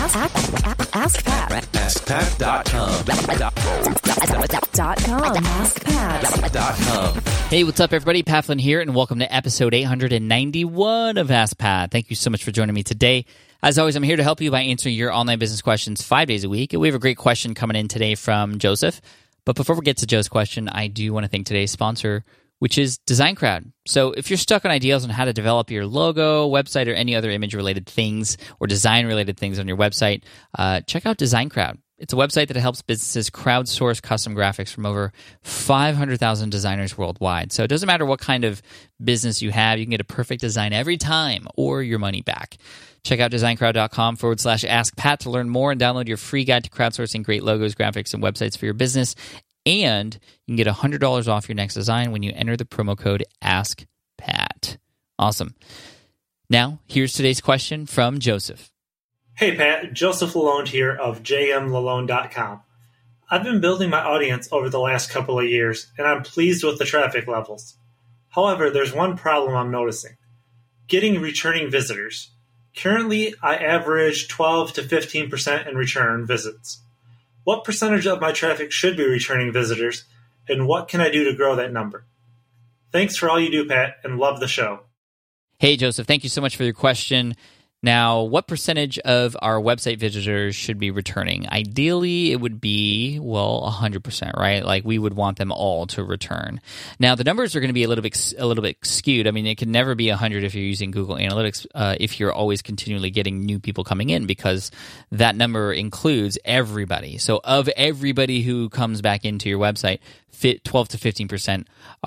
AskPat. AskPat.com. AskPat.com. Hey, what's up, everybody? Pat Flynn here, and welcome to episode 891 of Ask Pat. Thank you so much for joining me today. As always, I'm here to help you by answering your online business questions 5 days a week. And we have a great question coming in today from Joseph. But before we get to Joe's question, I do want to thank today's sponsor, which is Design Crowd. So if you're stuck on ideas on how to develop your logo, website, or any other image-related things or design-related things on your website, check out Design Crowd. It's a website that helps businesses crowdsource custom graphics from over 500,000 designers worldwide. So it doesn't matter what kind of business you have, you can get a perfect design every time or your money back. Check out designcrowd.com/AskPat to learn more and download your free guide to crowdsourcing great logos, graphics, and websites for your business. And you can get $100 off your next design when you enter the promo code AskPat. Awesome. Now, here's today's question from Joseph. Hey Pat, Joseph Lalonde here of jmlalonde.com. I've been building my audience over the last couple of years, and I'm pleased with the traffic levels. However, there's one problem I'm noticing. Getting returning visitors. Currently, I average 12 to 15% in return visits. What percentage of my traffic should be returning visitors, and what can I do to grow that number? Thanks for all you do, Pat, and love the show. Hey, Joseph, thank you so much for your question. Now, what percentage of our website visitors should be returning? Ideally, it would be, 100%, right? Like, we would want them all to return. Now, the numbers are going to be a little bit skewed. I mean, it can never be 100 if you're using Google Analytics, if you're always continually getting new people coming in, because that number includes everybody. So, of everybody who comes back into your website, 12 to 15%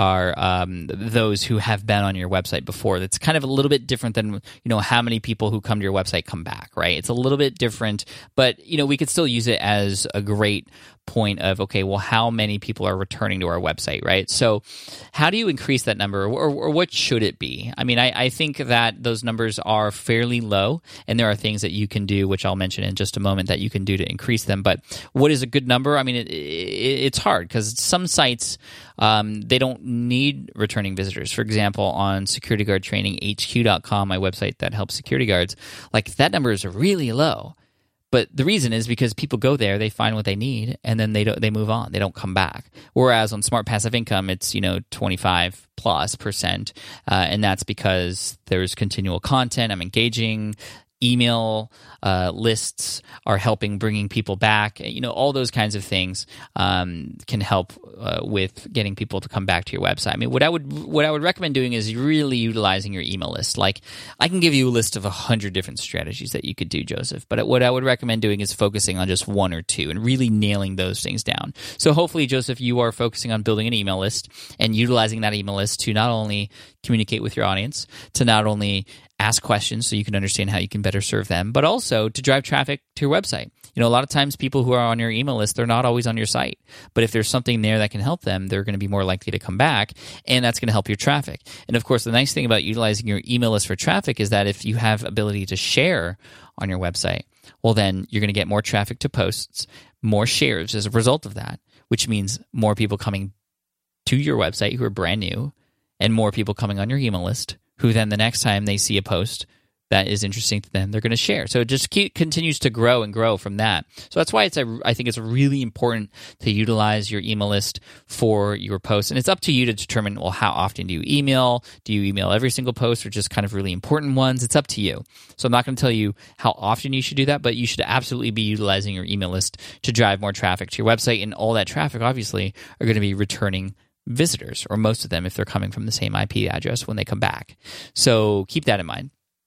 are those who have been on your website before. That's kind of a little bit different than, how many people who come to your website come back, right? It's a little bit different, but, we could still use it as a great point of, okay, well, how many people are returning to our website, right? So how do you increase that number, or what should it be? I mean, I think that those numbers are fairly low, and there are things that you can do, which I'll mention in just a moment, that you can do to increase them. But what is a good number? I mean, it's hard, because some sites, they don't need returning visitors. For example, on securityguardtraininghq.com, my website that helps security guards, like, that number is really low. But the reason is because people go there, they find what they need, and then they move on. They don't come back. Whereas on Smart Passive Income, it's 25+%, and that's because there's continual content. I'm engaging. Email lists are helping bringing people back. All those kinds of things can help with getting people to come back to your website. I mean, what I would recommend doing is really utilizing your email list. Like, I can give you a list of 100 different strategies that you could do, Joseph. But what I would recommend doing is focusing on just one or two and really nailing those things down. So hopefully, Joseph, you are focusing on building an email list and utilizing that email list to not only communicate with your audience, to not only ask questions so you can understand how you can better serve them, but also to drive traffic to your website. A lot of times people who are on your email list, they're not always on your site. But if there's something there that can help them, they're going to be more likely to come back, and that's going to help your traffic. And of course, the nice thing about utilizing your email list for traffic is that if you have ability to share on your website, well, then you're going to get more traffic to posts, more shares as a result of that, which means more people coming to your website who are brand new, and more people coming on your email list, who then the next time they see a post that is interesting to them, they're going to share. So it just continues to grow and grow from that. So that's why I think it's really important to utilize your email list for your posts. And it's up to you to determine, well, how often do you email? Do you email every single post, or just kind of really important ones? It's up to you. So I'm not going to tell you how often you should do that, but you should absolutely be utilizing your email list to drive more traffic to your website. And all that traffic, obviously, are going to be returning visitors, or most of them if they're coming from the same IP address when they come back. So keep that in mind.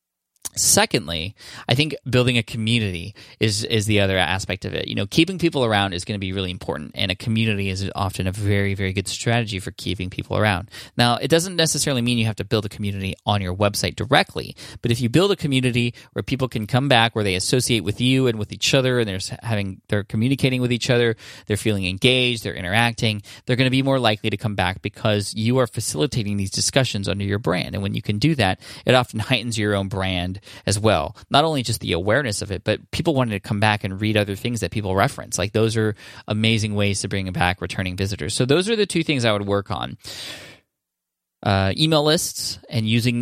Secondly, I think building a community is the other aspect of it. Keeping people around is going to be really important, and a community is often a very, very good strategy for keeping people around. Now, it doesn't necessarily mean you have to build a community on your website directly, but if you build a community where people can come back, where they associate with you and with each other, and they're communicating with each other, they're feeling engaged, they're interacting, they're going to be more likely to come back because you are facilitating these discussions under your brand. And when you can do that, it often heightens your own brand as well. Not only just the awareness of it, but people wanting to come back and read other things that people reference. Like, those are amazing ways to bring back returning visitors. So those are the two things I would work on. Email lists and using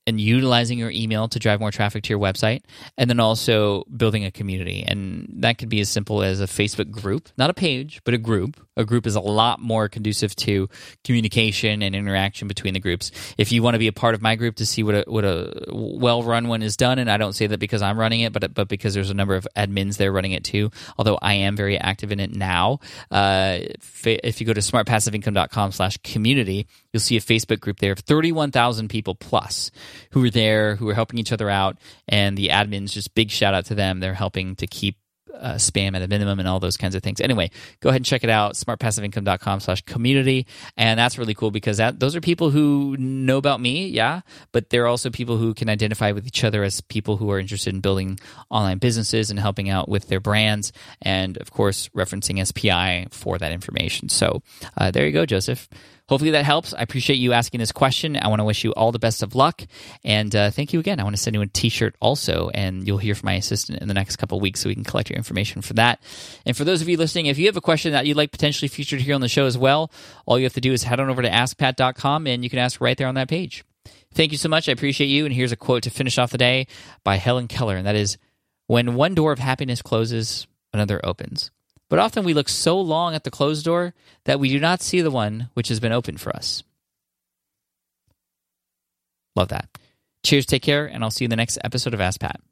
and utilizing your email to drive more traffic to your website, and then also building a community. And that could be as simple as a Facebook group, not a page, but a group. A group is a lot more conducive to communication and interaction between the groups. If you want to be a part of my group to see what a well-run one is done, and I don't say that because I'm running it, but because there's a number of admins there running it too, although I am very active in it now. If you go to smartpassiveincome.com/community, you'll see a Facebook group there of 31,000 people plus who are there, who are helping each other out, and the admins, just big shout out to them. They're helping to keep spam at a minimum and all those kinds of things. Anyway, go ahead and check it out, smartpassiveincome.com/community. And that's really cool because those are people who know about me, yeah, but they're also people who can identify with each other as people who are interested in building online businesses and helping out with their brands, and of course, referencing SPI for that information. So there you go, Joseph. Hopefully that helps. I appreciate you asking this question. I want to wish you all the best of luck. And thank you again. I want to send you a t-shirt also, and you'll hear from my assistant in the next couple of weeks so we can collect your information for that. And for those of you listening, if you have a question that you'd like potentially featured here on the show as well, all you have to do is head on over to askpat.com, and you can ask right there on that page. Thank you so much. I appreciate you. And here's a quote to finish off the day by Helen Keller, and that is, "When one door of happiness closes, another opens. But often we look so long at the closed door that we do not see the one which has been opened for us." Love that. Cheers, take care, and I'll see you in the next episode of Ask Pat.